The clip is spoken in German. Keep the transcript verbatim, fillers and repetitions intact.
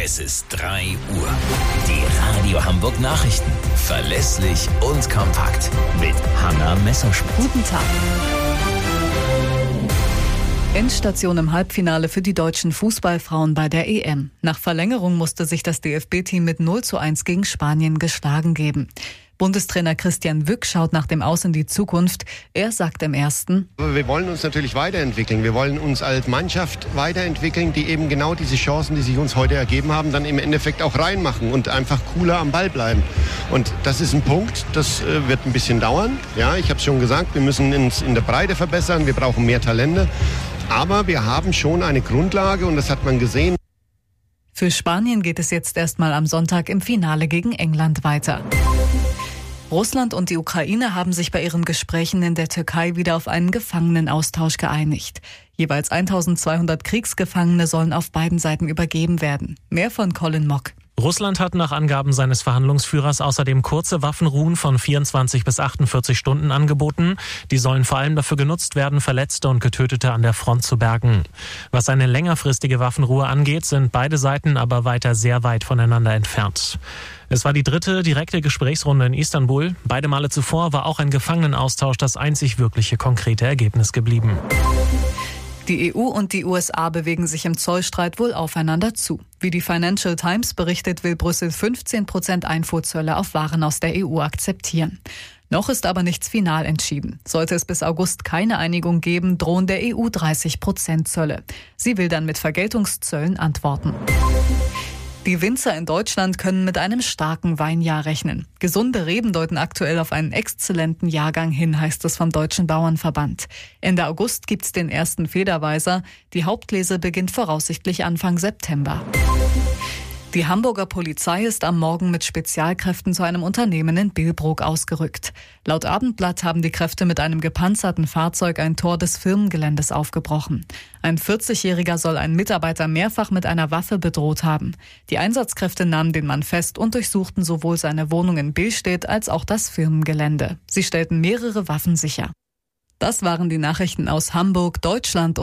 Es ist drei Uhr. Die Radio Hamburg Nachrichten. Verlässlich und kompakt. Mit Hanna Messerschmidt. Guten Tag. Endstation im Halbfinale für die deutschen Fußballfrauen bei der E M. Nach Verlängerung musste sich das D F B-Team mit null zu eins gegen Spanien geschlagen geben. Bundestrainer Christian Wück schaut nach dem Aus in die Zukunft. Er sagt im Ersten: Wir wollen uns natürlich weiterentwickeln. Wir wollen uns als Mannschaft weiterentwickeln, die eben genau diese Chancen, die sich uns heute ergeben haben, dann im Endeffekt auch reinmachen und einfach cooler am Ball bleiben. Und das ist ein Punkt, das äh, wird ein bisschen dauern. Ja, ich habe es schon gesagt, wir müssen uns in der Breite verbessern, wir brauchen mehr Talente. Aber wir haben schon eine Grundlage und das hat man gesehen. Für Spanien geht es jetzt erstmal am Sonntag im Finale gegen England weiter. Russland und die Ukraine haben sich bei ihren Gesprächen in der Türkei wieder auf einen Gefangenenaustausch geeinigt. Jeweils eintausendzweihundert Kriegsgefangene sollen auf beiden Seiten übergeben werden. Mehr von Colin Mock. Russland hat nach Angaben seines Verhandlungsführers außerdem kurze Waffenruhen von vierundzwanzig bis achtundvierzig Stunden angeboten. Die sollen vor allem dafür genutzt werden, Verletzte und Getötete an der Front zu bergen. Was eine längerfristige Waffenruhe angeht, sind beide Seiten aber weiter sehr weit voneinander entfernt. Es war die dritte direkte Gesprächsrunde in Istanbul. Beide Male zuvor war auch ein Gefangenenaustausch das einzig wirkliche konkrete Ergebnis geblieben. Die E U und die U S A bewegen sich im Zollstreit wohl aufeinander zu. Wie die Financial Times berichtet, will Brüssel fünfzehn Prozent Einfuhrzölle auf Waren aus der E U akzeptieren. Noch ist aber nichts final entschieden. Sollte es bis August keine Einigung geben, drohen der E U dreißig Prozent Zölle. Sie will dann mit Vergeltungszöllen antworten. Die Winzer in Deutschland können mit einem starken Weinjahr rechnen. Gesunde Reben deuten aktuell auf einen exzellenten Jahrgang hin, heißt es vom Deutschen Bauernverband. Ende August gibt's den ersten Federweiser. Die Hauptlese beginnt voraussichtlich Anfang September. Die Hamburger Polizei ist am Morgen mit Spezialkräften zu einem Unternehmen in Billbrook ausgerückt. Laut Abendblatt haben die Kräfte mit einem gepanzerten Fahrzeug ein Tor des Firmengeländes aufgebrochen. Ein vierzigjähriger soll einen Mitarbeiter mehrfach mit einer Waffe bedroht haben. Die Einsatzkräfte nahmen den Mann fest und durchsuchten sowohl seine Wohnung in Billstedt als auch das Firmengelände. Sie stellten mehrere Waffen sicher. Das waren die Nachrichten aus Hamburg, Deutschland und